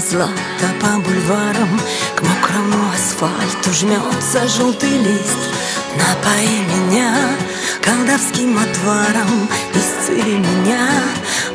злато по бульварам, к мокрому асфальту жмется желтый лист. Напои меня колдовским отваром, исцели меня